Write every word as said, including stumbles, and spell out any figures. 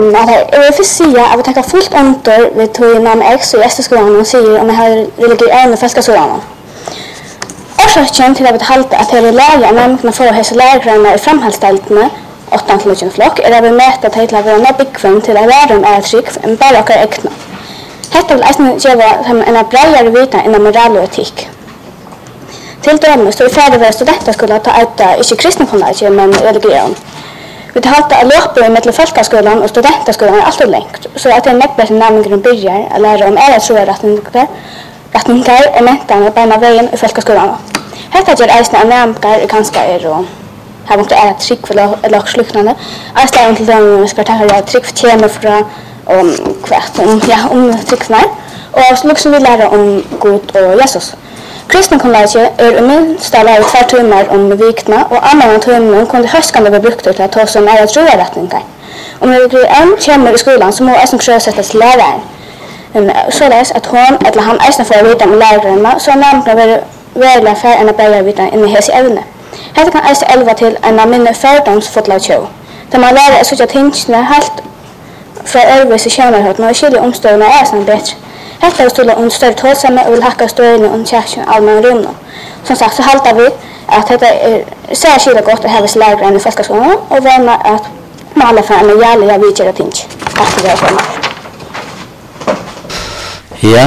Jag vill säga att vi tar fullt under vid tog namn X och Esterskolan och säger om jag har religion och Fälskaskolan. Orsaken till att vi halta att det är läge nämligen för att hälsa lärarna i framhållsstältena åttan till tjugo flock är att vi mäter att hela våra byggfem till att världen är trygg en bara och äkna. Detta vill även göra som en bredare vita inom moral och etik. Till dömes så är färdiga studenter skulle ta ut inte kristna kollege men religion. Vi tar halta löper mellan Fälskaskolan och studentskolan är alltid längt så att det är mycket bättre nämligen börjar att lära om ära tror jag rättningar rättningar och mättarna på ena vägen i Fälskaskolan. Detta gör ägstna av nämkar ganska är och här måste är trygg för lagsluknande. Ägstna till dem ska ta här trygg för tema från om kvart om ja om trycksnar och så liksom vi lära om Gud och Jesus. Kristna kollege är minst alla två timmar om vikna och andra timmar kunde höskande vara brukt till att ta som är att roa rättningar. Om det blir en kommer i skolan så må jag som sjösättas läraren. Så läs att hon eller han ägstna får vita med lärarna så nämligen vara väl för en bättre vita in i hela ämne. Här kan ägstna elva till en av mina fördomsfotlag show. Där man lär sig så att tingna helt för övrigt i kärnheten och skilja omstörna är sen bättre. Detta är stående om större tålsamma och vill hacka större och tjärsen allmän rumna. Som sagt så haltar vi att detta är särskilt gott att ha vissa lärare i Fälskaskolan och vänner att mala för en jävla vidgärda ting. Tack för det.